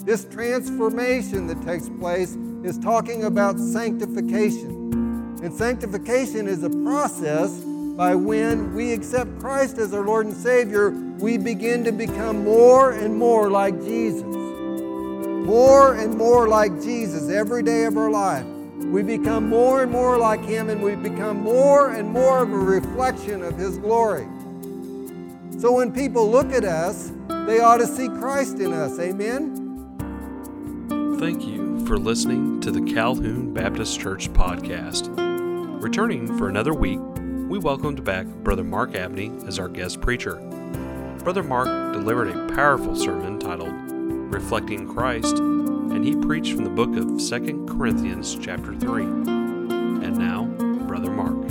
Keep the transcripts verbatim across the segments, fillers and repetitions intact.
This transformation that takes place is talking about sanctification. And sanctification is a process by when we accept Christ as our Lord and Savior, we begin to become more and more like Jesus. More and more like Jesus every day of our life. We become more and more like Him, and we become more and more of a reflection of His glory. So when people look at us, they ought to see Christ in us. Amen? Thank you for listening to the Calhoun Baptist Church podcast. Returning for another week, we welcomed back Brother Mark Abney as our guest preacher. Brother Mark delivered a powerful sermon titled Reflecting Christ, and he preached from the book of Second Corinthians chapter three. And now, Brother Mark.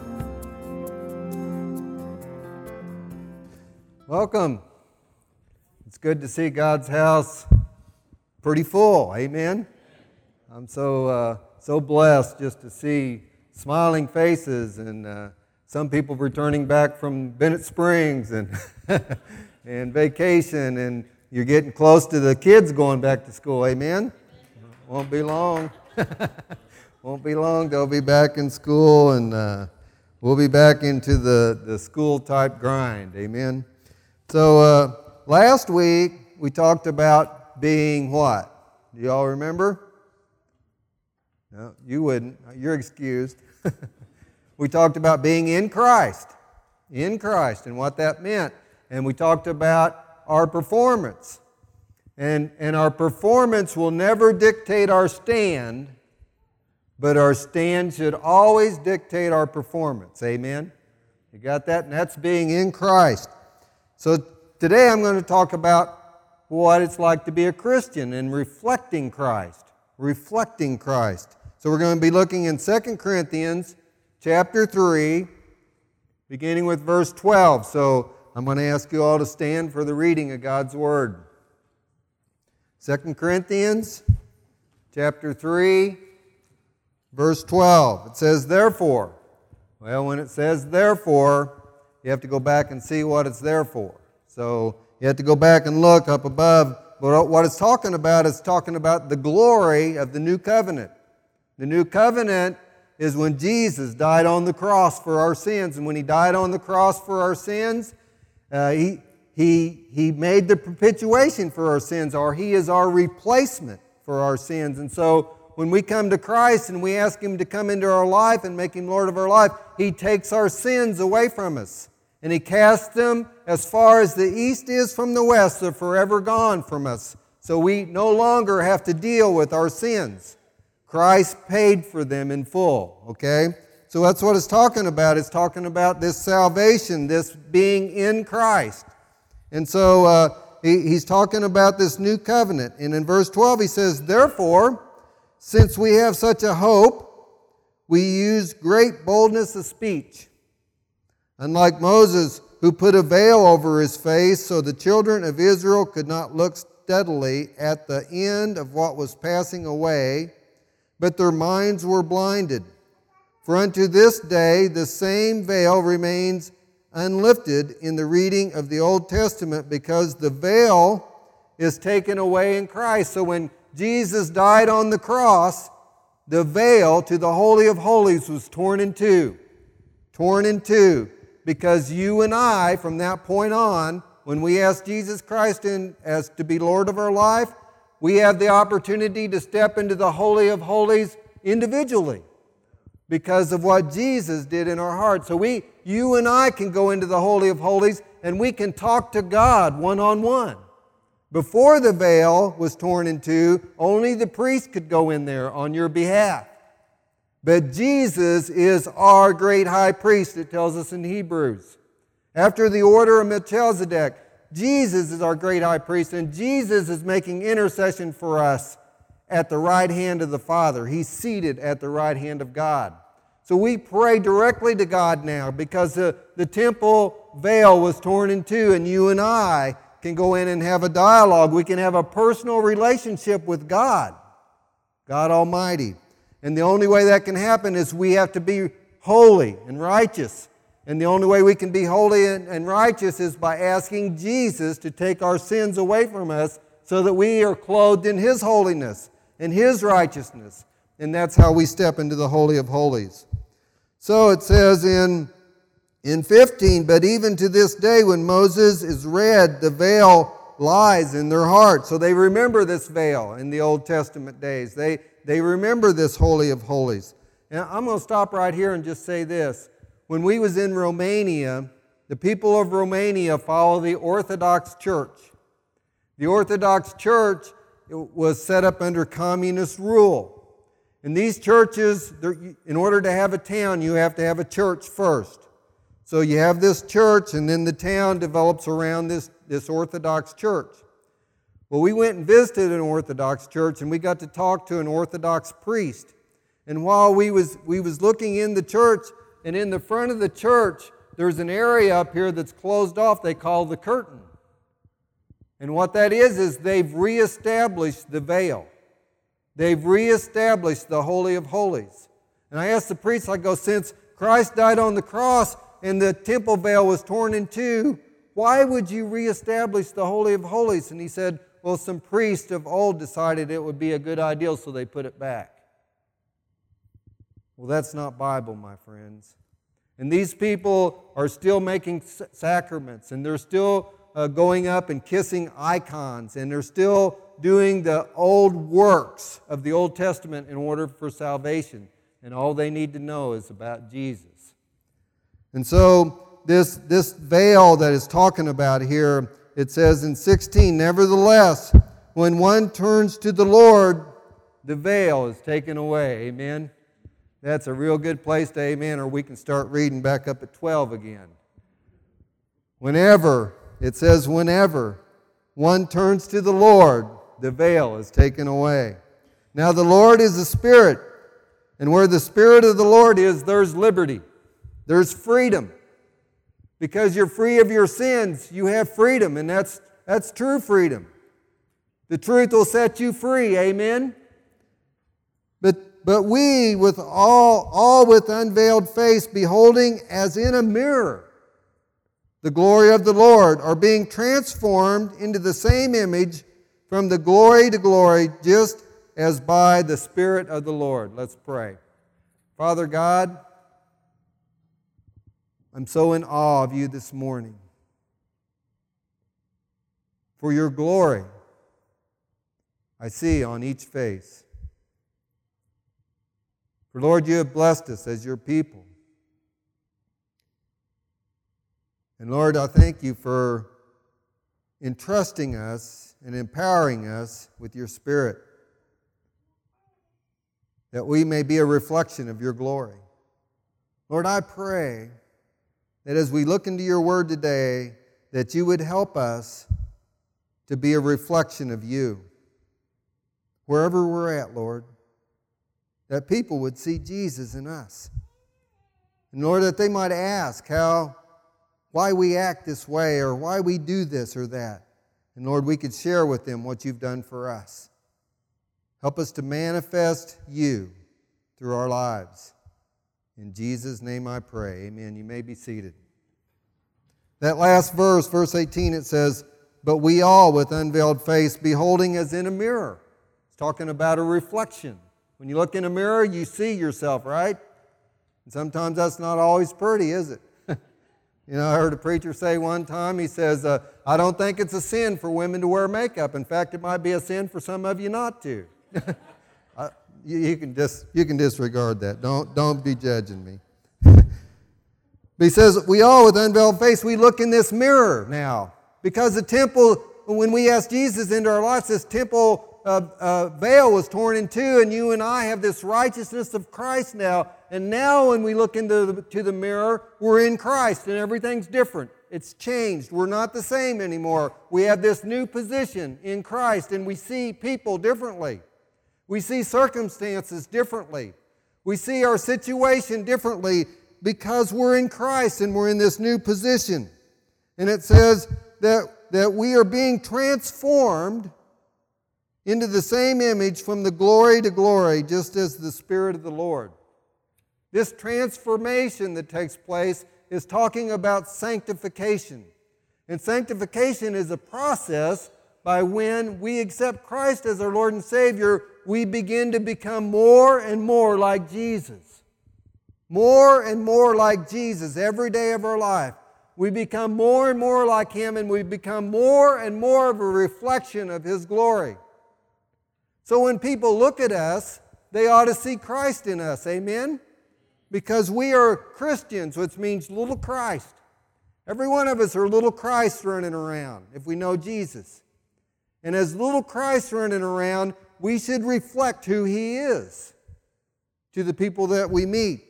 Welcome. It's good to see God's house pretty full. Amen? I'm so uh, so blessed just to see smiling faces and uh, some people returning back from Bennett Springs and and vacation, and you're getting close to the kids going back to school. Amen? Won't be long. Won't be long. They'll be back in school, and uh, we'll be back into the, the school-type grind. Amen? So uh, last week, we talked about being what? Do you all remember? No, you wouldn't. You're excused. We talked about being in Christ. In Christ and what that meant. And we talked about our performance. And, and our performance will never dictate our stand, but our stand should always dictate our performance. Amen? You got that? And that's being in Christ. So today I'm going to talk about what it's like to be a Christian and reflecting Christ. Reflecting Christ. So we're going to be looking in Second Corinthians chapter three, beginning with verse twelve. So I'm going to ask you all to stand for the reading of God's Word. Second Corinthians chapter three, verse twelve. It says, therefore. Well, when it says therefore, you have to go back and see what it's there for. So you have to go back and look up above. But what it's talking about is talking about the glory of the new covenant. The new covenant is when Jesus died on the cross for our sins. And when He died on the cross for our sins, uh, he, he, he made the propitiation for our sins, or He is our replacement for our sins. And so when we come to Christ and we ask Him to come into our life and make Him Lord of our life, He takes our sins away from us. And He casts them as far as the east is from the west. They're forever gone from us. So we no longer have to deal with our sins. Christ paid for them in full. Okay? So that's what it's talking about. It's talking about this salvation, this being in Christ. And so uh, he, he's talking about this new covenant. And in verse twelve he says, therefore, since we have such a hope, we use great boldness of speech. Unlike Moses, who put a veil over his face so the children of Israel could not look steadily at the end of what was passing away, but their minds were blinded. For unto this day the same veil remains unlifted in the reading of the Old Testament, because the veil is taken away in Christ. So when Jesus died on the cross, the veil to the Holy of Holies was torn in two. Torn in two. Because you and I, from that point on, when we ask Jesus Christ in as to be Lord of our life, we have the opportunity to step into the Holy of Holies individually because of what Jesus did in our heart. So we, you and I can go into the Holy of Holies and we can talk to God one-on-one. Before the veil was torn in two, only the priest could go in there on your behalf. But Jesus is our great high priest, it tells us in Hebrews. After the order of Melchizedek, Jesus is our great high priest, and Jesus is making intercession for us at the right hand of the Father. He's seated at the right hand of God. So we pray directly to God now because the, the temple veil was torn in two, and you and I can go in and have a dialogue. We can have a personal relationship with God, God Almighty. And the only way that can happen is we have to be holy and righteous. And the only way we can be holy and righteous is by asking Jesus to take our sins away from us so that we are clothed in His holiness and His righteousness. And that's how we step into the Holy of Holies. So it says in, in fifteen, but even to this day when Moses is read, the veil lies in their heart. So they remember this veil in the Old Testament days. They, they remember this Holy of Holies. And I'm going to stop right here and just say this. When we was in Romania, the people of Romania follow the Orthodox Church. The Orthodox Church was set up under communist rule. In these churches, in order to have a town, you have to have a church first. So you have this church, and then the town develops around this, this Orthodox church. Well, we went and visited an Orthodox church, and we got to talk to an Orthodox priest. And while we was, we was looking in the church, and in the front of the church, there's an area up here that's closed off they call the curtain. And what that is, is they've reestablished the veil. They've reestablished the Holy of Holies. And I asked the priest, I go, since Christ died on the cross and the temple veil was torn in two, why would you reestablish the Holy of Holies? And he said, well, some priests of old decided it would be a good idea, so they put it back. Well, that's not Bible, my friends. And these people are still making sacraments, and they're still uh, going up and kissing icons, and they're still doing the old works of the Old Testament in order for salvation. And all they need to know is about Jesus. And so this, this veil that is talking about here, it says in sixteen, nevertheless, when one turns to the Lord, the veil is taken away. Amen? That's a real good place to amen, or we can start reading back up at twelve again. Whenever, it says whenever, one turns to the Lord, the veil is taken away. Now the Lord is the Spirit, and where the Spirit of the Lord is, there's liberty. There's freedom. Because you're free of your sins, you have freedom, and that's, that's true freedom. The truth will set you free, amen? But, but we, with all, all with unveiled face, beholding as in a mirror the glory of the Lord, are being transformed into the same image from the glory to glory, just as by the Spirit of the Lord. Let's pray. Father God, I'm so in awe of you this morning. For your glory I see on each face. For Lord, you have blessed us as your people. And Lord, I thank you for entrusting us and empowering us with your Spirit, that we may be a reflection of your glory. Lord, I pray that as we look into your word today, that you would help us to be a reflection of you. Wherever we're at, Lord, that people would see Jesus in us. And Lord, that they might ask how, why we act this way, or why we do this or that. And Lord, we could share with them what you've done for us. Help us to manifest you through our lives. In Jesus' name I pray. Amen. You may be seated. That last verse, verse eighteen, it says, but we all with unveiled face, beholding as in a mirror. It's talking about a reflection. When you look in a mirror, you see yourself, right? And sometimes that's not always pretty, is it? You know, I heard a preacher say one time, he says, uh, I don't think it's a sin for women to wear makeup. In fact, it might be a sin for some of you not to. I, you, you, can dis, you can disregard that. Don't, don't be judging me. But he says, we all with unveiled face, we look in this mirror now. Because the temple, when we asked Jesus into our lives, this temple uh, uh, veil was torn in two, and you and I have this righteousness of Christ now. And now when we look into the, to the mirror, we're in Christ, and everything's different. It's changed. We're not the same anymore. We have this new position in Christ, and we see people differently. We see circumstances differently. We see our situation differently because we're in Christ and we're in this new position. And it says that, that we are being transformed into the same image from the glory to glory, just as the Spirit of the Lord. This transformation that takes place is talking about sanctification. And sanctification is a process by when we accept Christ as our Lord and Savior, we begin to become more and more like Jesus. More and more like Jesus every day of our life. We become more and more like Him, and we become more and more of a reflection of His glory. So when people look at us, they ought to see Christ in us. Amen? Because we are Christians, which means little Christ. Every one of us are little Christ running around if we know Jesus. And as little Christ running around, we should reflect who He is to the people that we meet.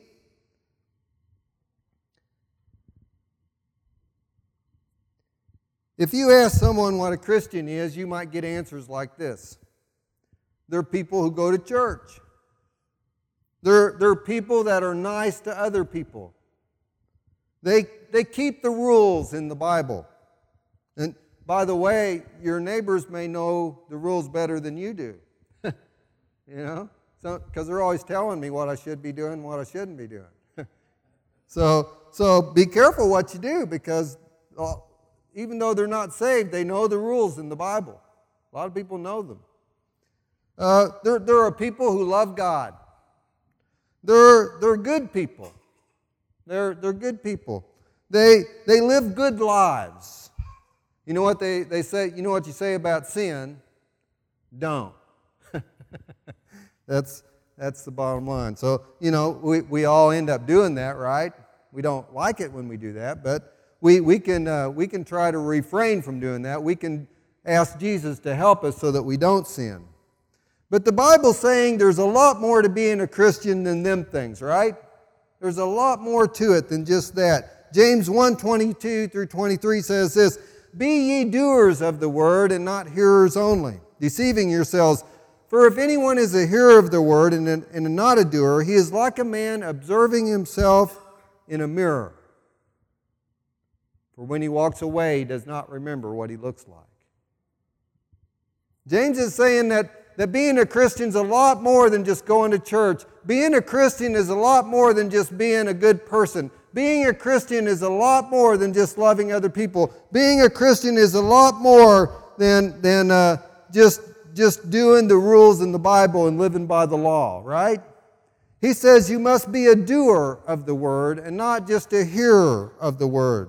If you ask someone what a Christian is, you might get answers like this. They're people who go to church. They're, they're people that are nice to other people. They, they keep the rules in the Bible. And by the way, your neighbors may know the rules better than you do. You know? So, because they're always telling me what I should be doing and what I shouldn't be doing. so, so be careful what you do, because uh, even though they're not saved, they know the rules in the Bible. A lot of people know them. Uh, there, there are people who love God. They're, they're good people. They're, they're good people. They, they live good lives. You know what they, they say? You know what you say about sin? Don't. that's, that's the bottom line. So, you know, we, we all end up doing that, right? We don't like it when we do that, but we, we, can, uh, we can try to refrain from doing that. We can ask Jesus to help us so that we don't sin. But the Bible's saying there's a lot more to being a Christian than them things, right? There's a lot more to it than just that. James one, twenty-two through twenty-three says this, "Be ye doers of the word, and not hearers only, deceiving yourselves. For if anyone is a hearer of the word and, a, and not a doer, he is like a man observing himself in a mirror. For when he walks away, he does not remember what he looks like." James is saying that that being a Christian is a lot more than just going to church. Being a Christian is a lot more than just being a good person. Being a Christian is a lot more than just loving other people. Being a Christian is a lot more than, than uh, just, just doing the rules in the Bible and living by the law, right? He says you must be a doer of the word and not just a hearer of the word.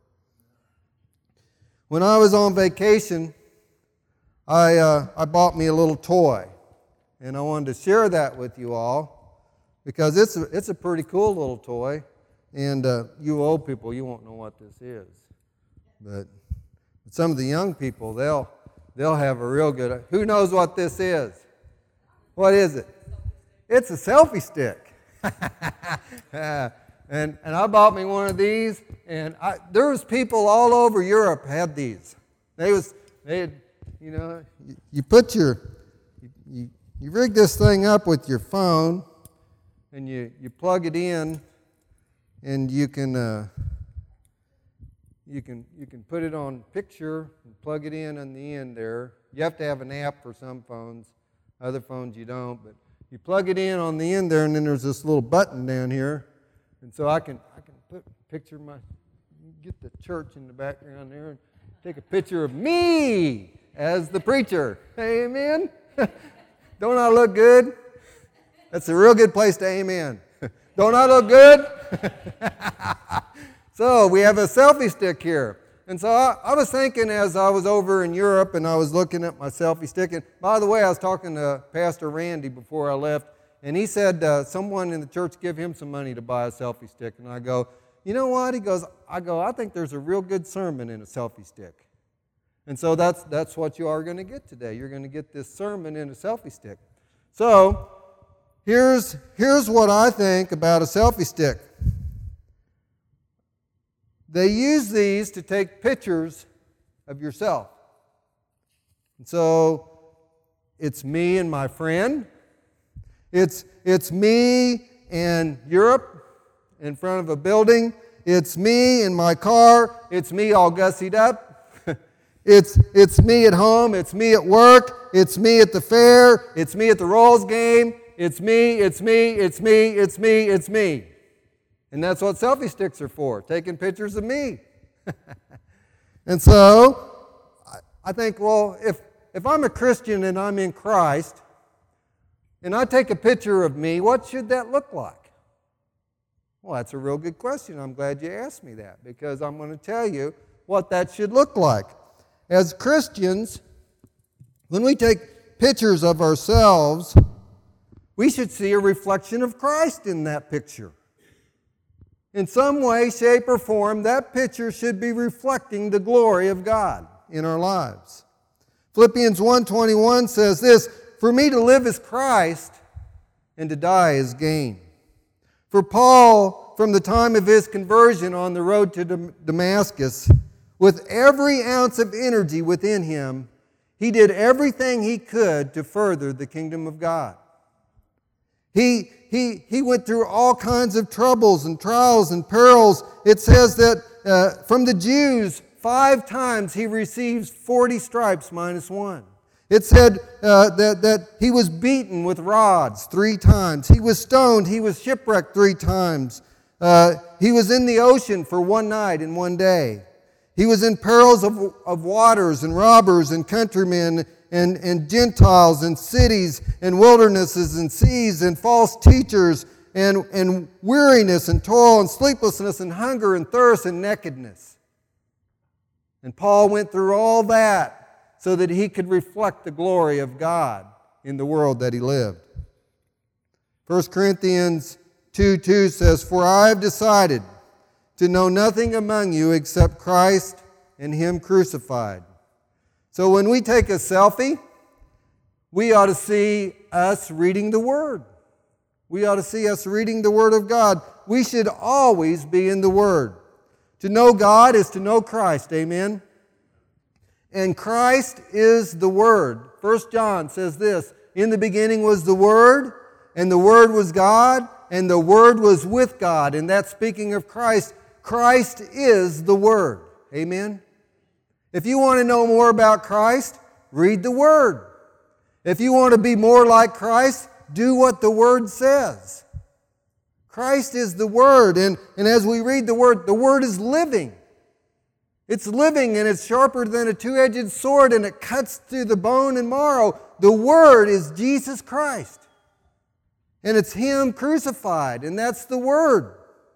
When I was on vacation, I, uh, I bought me a little toy, and I wanted to share that with you all because it's a, it's a pretty cool little toy, and uh, you old people, you won't know what this is, but some of the young people, they'll, they'll have a real good, who knows what this is? What is it? It's a selfie stick. uh, and, and I bought me one of these, and I, there was people all over Europe had these. They was, they had, You know, you, you put your, you, you rig this thing up with your phone, and you, you plug it in, and you can uh, you can you can put it on picture and plug it in on the end there. You have to have an app for some phones, other phones you don't, but you plug it in on the end there, and then there's this little button down here, and so I can I can put picture my get the church in the background there and take a picture of me as the preacher. Amen? Don't I look good? That's a real good place to amen. Don't I look good? So we have a selfie stick here. And so I, I was thinking as I was over in Europe and I was looking at my selfie stick. And by the way, I was talking to Pastor Randy before I left, and he said uh, someone in the church give him some money to buy a selfie stick. And I go, you know what? He goes, I go, I think there's a real good sermon in a selfie stick. And so that's that's what you are going to get today. You're going to get this sermon in a selfie stick. So here's, here's what I think about a selfie stick. They use these to take pictures of yourself. And so it's me and my friend. It's, it's me in Europe in front of a building. It's me in my car. It's me all gussied up. It's, it's me at home, it's me at work, it's me at the fair, it's me at the Royals game, it's me, it's me, it's me, it's me, it's me. And that's what selfie sticks are for, taking pictures of me. And so, I think, well, if, if I'm a Christian and I'm in Christ, and I take a picture of me, what should that look like? Well, that's a real good question. I'm glad you asked me that, because I'm going to tell you what that should look like. As Christians, when we take pictures of ourselves, we should see a reflection of Christ in that picture. In some way, shape, or form, that picture should be reflecting the glory of God in our lives. Philippians one twenty-one says this, "For me to live is Christ, and to die is gain." For Paul, from the time of his conversion on the road to Damascus, with every ounce of energy within him, he did everything he could to further the kingdom of God. He, he, he went through all kinds of troubles and trials and perils. It says that uh, from the Jews, five times he receives forty stripes minus one. It said uh, that, that he was beaten with rods three times. He was stoned. He was shipwrecked three times. Uh, he was in the ocean for one night and one day. He was in perils of, of waters and robbers and countrymen and, and Gentiles and cities and wildernesses and seas and false teachers and, and weariness and toil and sleeplessness and hunger and thirst and nakedness. And Paul went through all that so that he could reflect the glory of God in the world that he lived. First Corinthians two two says, "For I have decided to know nothing among you except Christ and Him crucified." So when we take a selfie, we ought to see us reading the Word. We ought to see us reading the Word of God. We should always be in the Word. To know God is to know Christ, amen? And Christ is the Word. First John says this, "In the beginning was the Word, and the Word was God, and the Word was with God." And that's speaking of Christ. Christ is the Word. Amen? If you want to know more about Christ, read the Word. If you want to be more like Christ, do what the Word says. Christ is the Word, and, and as we read the Word, the Word is living. It's living, and it's sharper than a two-edged sword, and it cuts through the bone and marrow. The Word is Jesus Christ. And it's Him crucified, and that's the Word.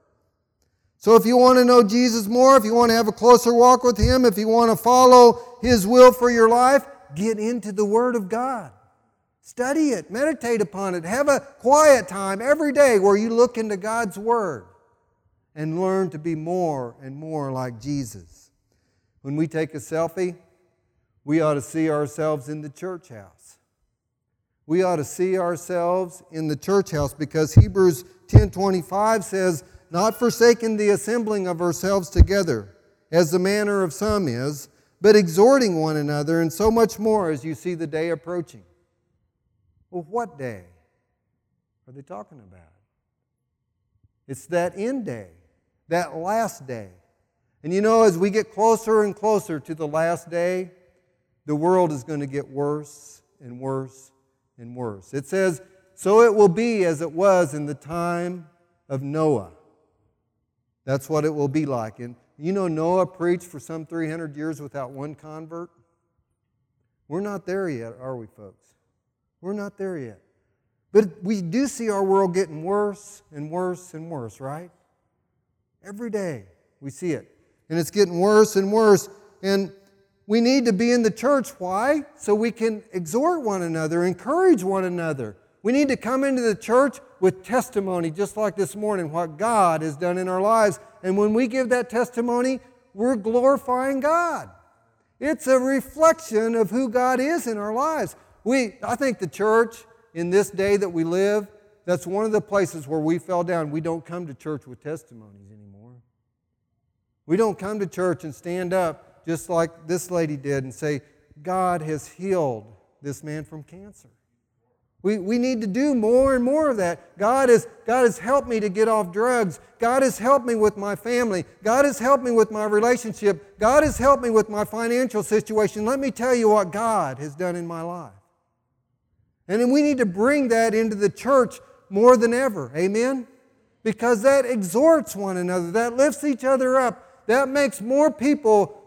So if you want to know Jesus more, if you want to have a closer walk with Him, if you want to follow His will for your life, get into the Word of God. Study it, meditate upon it, have a quiet time every day where you look into God's Word and learn to be more and more like Jesus. When we take a selfie, we ought to see ourselves in the church house. We ought to see ourselves in the church house because Hebrews ten twenty-five says, "Not forsaking the assembling of ourselves together, as the manner of some is, but exhorting one another, and so much more as you see the day approaching." Well, what day are they talking about? It's that end day, that last day. And you know, as we get closer and closer to the last day, the world is going to get worse and worse and worse. It says, "So it will be as it was in the time of Noah." That's what it will be like. And you know, Noah preached for some three hundred years without one convert. We're not there yet, are we, folks? We're not there yet. But we do see our world getting worse and worse and worse, right? Every day we see it. And it's getting worse and worse. And we need to be in the church. Why? So we can exhort one another, encourage one another. We need to come into the church with testimony, just like this morning, what God has done in our lives. And when we give that testimony, we're glorifying God. It's a reflection of who God is in our lives. We, I think the church, in this day that we live, that's one of the places where we fell down. We don't come to church with testimonies anymore. We don't come to church and stand up just like this lady did and say, "God has healed this man from cancer." We, we need to do more and more of that. God has, God has helped me to get off drugs. God has helped me with my family. God has helped me with my relationship. God has helped me with my financial situation. Let me tell you what God has done in my life. And then we need to bring that into the church more than ever. Amen? Because that exhorts one another. That lifts each other up. That makes more people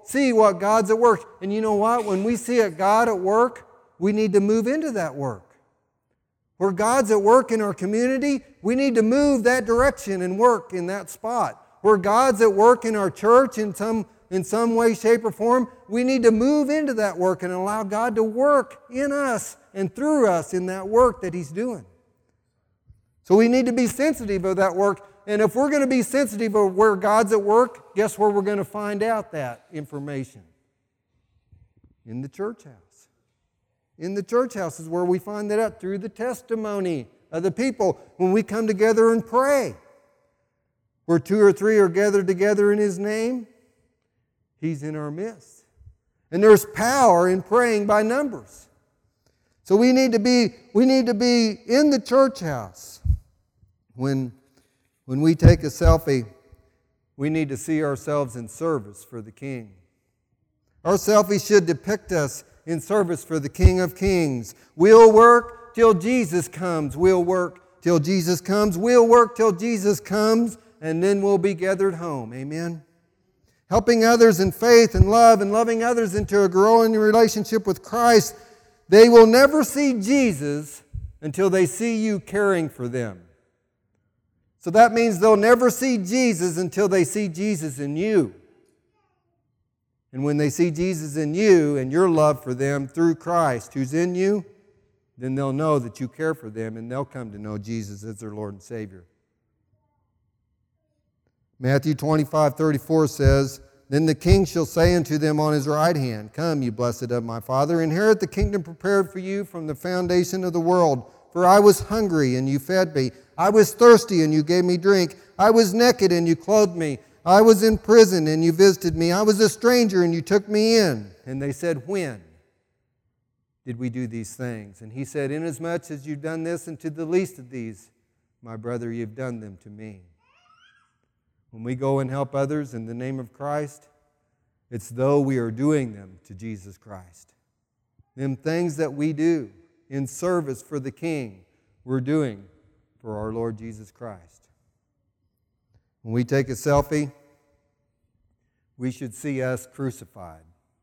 see what God's at work. And you know what? When we see it, God at work, we need to move into that work. Where God's at work in our community, we need to move that direction and work in that spot. Where God's at work in our church in some, in some way, shape, or form, we need to move into that work and allow God to work in us and through us in that work that He's doing. So we need to be sensitive of that work. And if we're going to be sensitive of where God's at work, guess where we're going to find out that information? In the church house. In the church house is where we find that out, through the testimony of the people when we come together and pray. Where two or three are gathered together in His name, He's in our midst. And there's power in praying by numbers. So we need to be, we need to be in the church house. When, when we take a selfie, we need to see ourselves in service for the King. Our selfie should depict us in service for the King of Kings. We'll work till Jesus comes. We'll work till Jesus comes. We'll work till Jesus comes, and then we'll be gathered home. Amen? Helping others in faith and love and loving others into a growing relationship with Christ. They will never see Jesus until they see you caring for them. So that means they'll never see Jesus until they see Jesus in you. And when they see Jesus in you and your love for them through Christ who's in you, then they'll know that you care for them and they'll come to know Jesus as their Lord and Savior. Matthew twenty-five thirty-four says, Then the King shall say unto them on His right hand, Come, ye blessed of my Father, inherit the kingdom prepared for you from the foundation of the world. For I was hungry, and you fed me. I was thirsty, and you gave me drink. I was naked, and you clothed me. I was in prison, and you visited me. I was a stranger, and you took me in. And they said, When did we do these things? And He said, Inasmuch as you've done this unto the least of these, my brother, you've done them to me. When we go and help others in the name of Christ, it's though we are doing them to Jesus Christ. Them things that we do in service for the King, we're doing for our Lord Jesus Christ. When we take a selfie, we should see us crucified.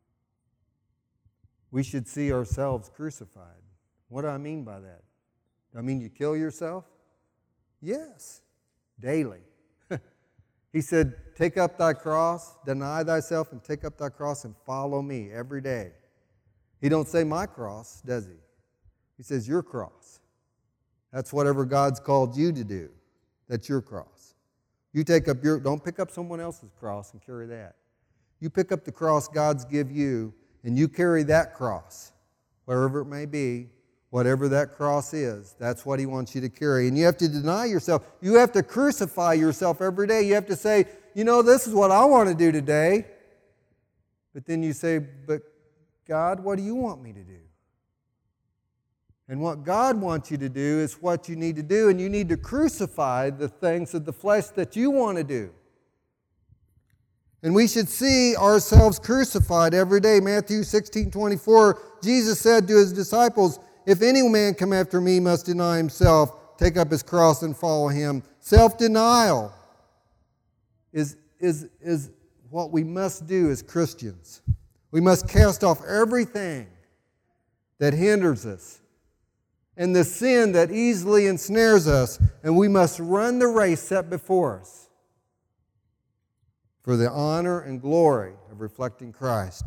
We should see ourselves crucified. What do I mean by that? Do I mean you kill yourself? Yes, daily. He said, take up thy cross, deny thyself, and take up thy cross and follow me every day. He don't say my cross, does he? He says your cross. That's whatever God's called you to do. That's your cross. You take up your, don't pick up someone else's cross and carry that. You pick up the cross God's give you, and you carry that cross, wherever it may be, whatever that cross is. That's what He wants you to carry. And you have to deny yourself. You have to crucify yourself every day. You have to say, you know, this is what I want to do today. But then you say, but God, what do you want me to do? And what God wants you to do is what you need to do, and you need to crucify the things of the flesh that you want to do. And we should see ourselves crucified every day. Matthew sixteen twenty-four, Jesus said to His disciples, If any man come after me, he must deny himself, take up his cross and follow Him. Self-denial is, is, is what we must do as Christians. We must cast off everything that hinders us and the sin that easily ensnares us, and we must run the race set before us for the honor and glory of reflecting Christ.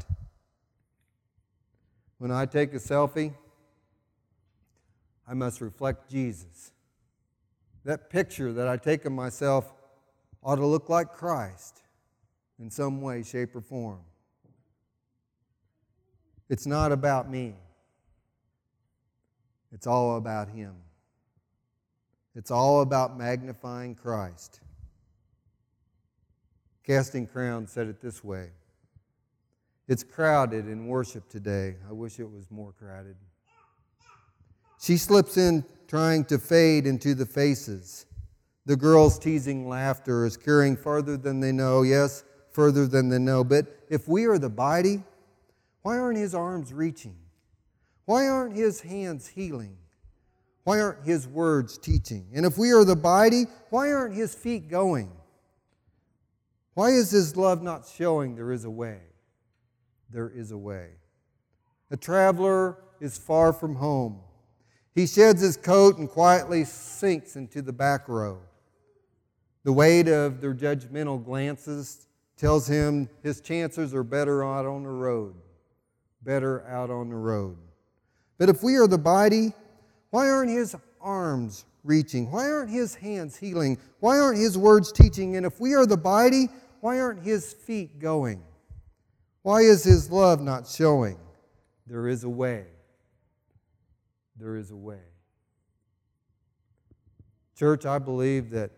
When I take a selfie, I must reflect Jesus. That picture that I take of myself ought to look like Christ in some way, shape, or form. It's not about me. It's all about Him. It's all about magnifying Christ. Casting Crowns said it this way. It's crowded in worship today. I wish it was more crowded. She slips in trying to fade into the faces. The girls' teasing laughter is carrying farther than they know. Yes, further than they know. But if we are the body, why aren't His arms reaching? Why aren't His hands healing? Why aren't His words teaching? And if we are the body, why aren't His feet going? Why is His love not showing there is a way? there is a way. A traveler is far from home. He sheds his coat and quietly sinks into the back row. The weight of their judgmental glances tells him his chances are better out on the road. Better out on the road. But if we are the body, why aren't his arms reaching? Why aren't his hands healing? Why aren't his words teaching? And if we are the body, why aren't his feet going? Why is his love not showing? There is a way. There is a way. Church, I believe that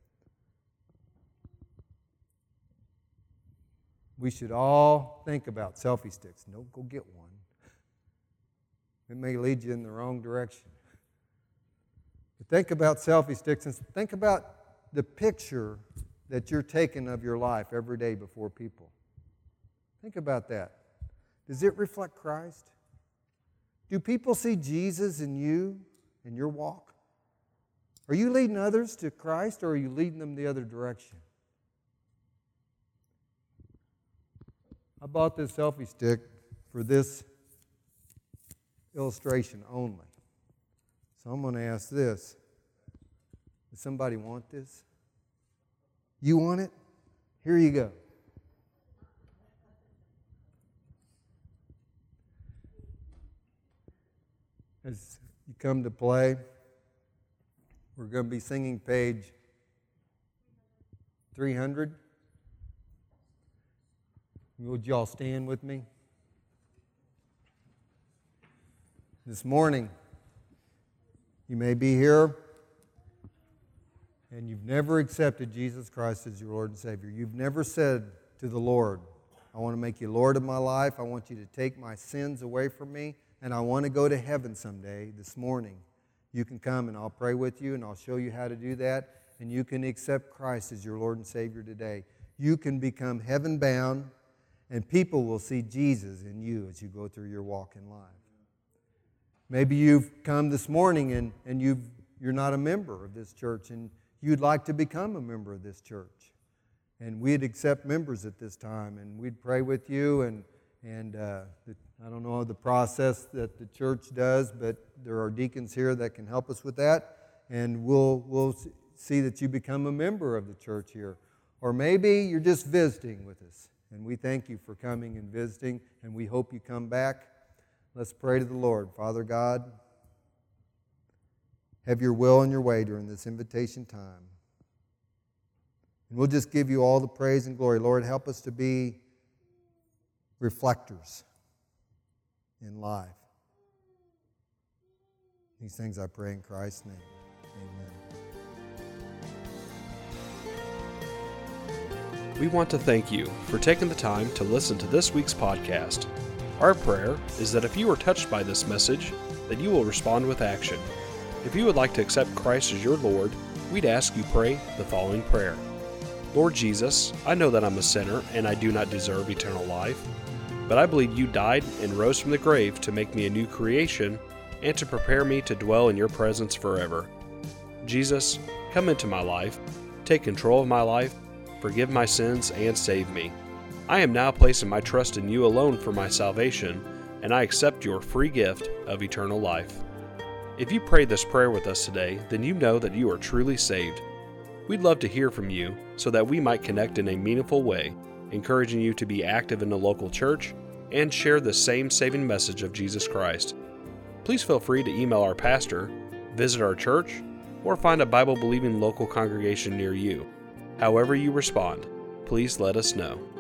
we should all think about selfie sticks. Don't go get one. It may lead you in the wrong direction. But think about selfie sticks and think about the picture that you're taking of your life every day before people. Think about that. Does it reflect Christ? Do people see Jesus in you, in your walk? Are you leading others to Christ, or are you leading them the other direction? I bought this selfie stick for this illustration only. So I'm going to ask this. Does somebody want this? You want it? Here you go. As you come to play, we're going to be singing page three hundred. Would y'all stand with me? This morning, you may be here and you've never accepted Jesus Christ as your Lord and Savior. You've never said to the Lord, I want to make you Lord of my life. I want you to take my sins away from me, and I want to go to heaven someday. This morning, you can come and I'll pray with you and I'll show you how to do that, and you can accept Christ as your Lord and Savior today. You can become heaven-bound, and people will see Jesus in you as you go through your walk in life. Maybe you've come this morning and, and you've, you're not a member of this church, and you'd like to become a member of this church. And we'd accept members at this time, and we'd pray with you. And, and uh, the, I don't know the process that the church does, but there are deacons here that can help us with that. And we'll, we'll see that you become a member of the church here. Or maybe you're just visiting with us. And we thank you for coming and visiting, and we hope you come back. Let's pray to the Lord. Father God, have your will and your way during this invitation time. And we'll just give you all the praise and glory. Lord, help us to be reflectors in life. These things I pray in Christ's name. Amen. We want to thank you for taking the time to listen to this week's podcast. Our prayer is that if you are touched by this message, that you will respond with action. If you would like to accept Christ as your Lord, we'd ask you pray the following prayer. Lord Jesus, I know that I'm a sinner and I do not deserve eternal life, but I believe you died and rose from the grave to make me a new creation and to prepare me to dwell in your presence forever. Jesus, come into my life, take control of my life, forgive my sins, and save me. I am now placing my trust in you alone for my salvation, and I accept your free gift of eternal life. If you prayed this prayer with us today, then you know that you are truly saved. We'd love to hear from you so that we might connect in a meaningful way, encouraging you to be active in the local church and share the same saving message of Jesus Christ. Please feel free to email our pastor, visit our church, or find a Bible-believing local congregation near you. However you respond, please let us know.